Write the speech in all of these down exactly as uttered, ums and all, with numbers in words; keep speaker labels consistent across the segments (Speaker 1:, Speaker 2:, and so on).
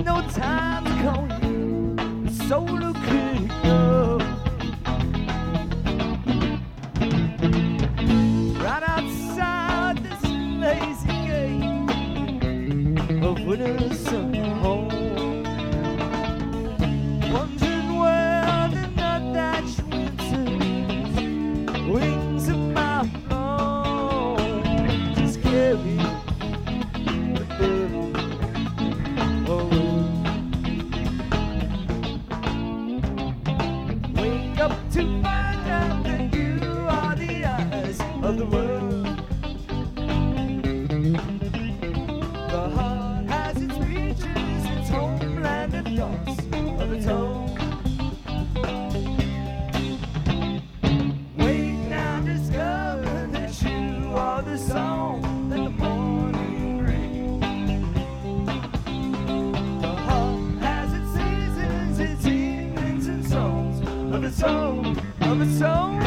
Speaker 1: no time to call you solo critical. Right outside this lazy gate of winter's home, wondering where the night that you winter wings of my blown, just carry the burden away. Wake up to find out that you are the eyes of the world. The heart has its features, its homeland and thoughts of its own. Wait now, discover that you are the song that the morning brings. The heart has its seasons, its evenings and songs of its own, of its own.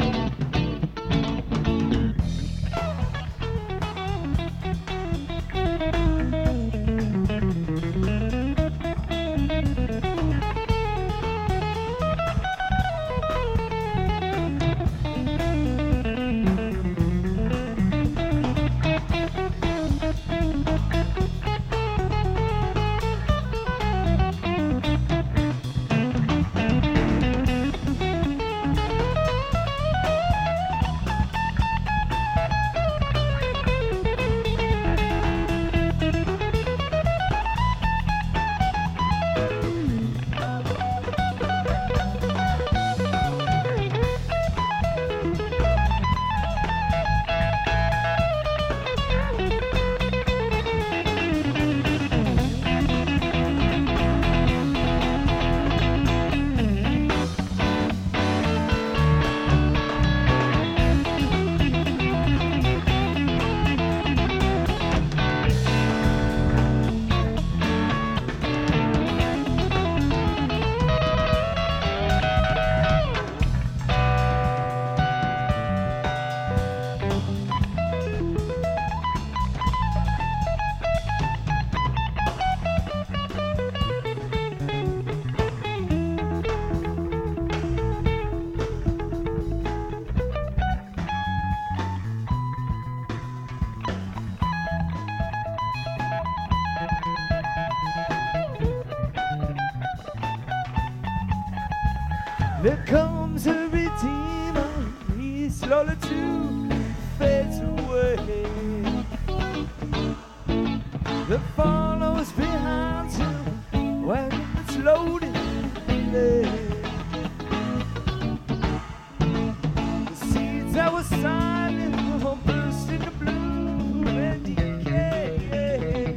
Speaker 1: There comes a redeemer, he slowly too fades away. That follows behind him when it's loaded and laid. The seeds that were silent will burst into bloom and decay.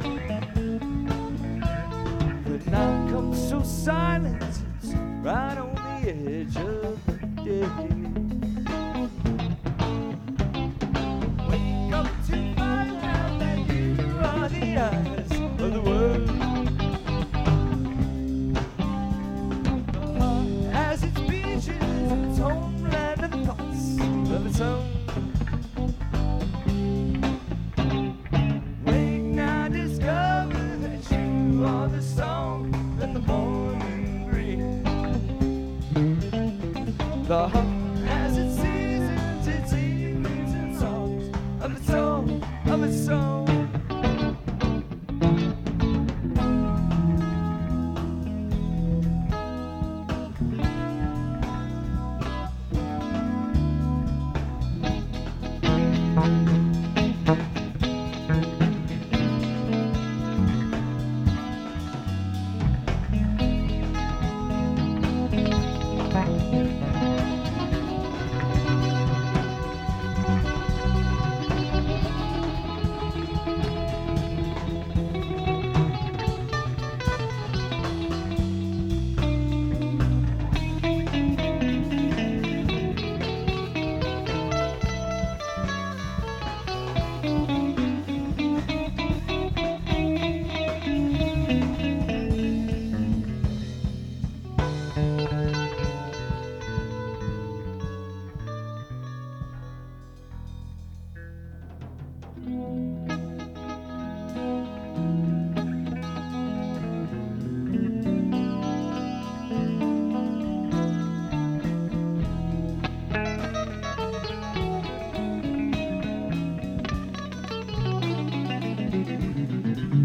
Speaker 1: But now comes so silent, it's right on the edge of the day. Wake up to find out that you are the eyes of the world. The heart has its beaches, its homeland and thoughts of its own. Wake now, discover that you are the song that the morning brings. The heart has its seasons, its evenings and songs of its own, of its own.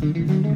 Speaker 1: Thank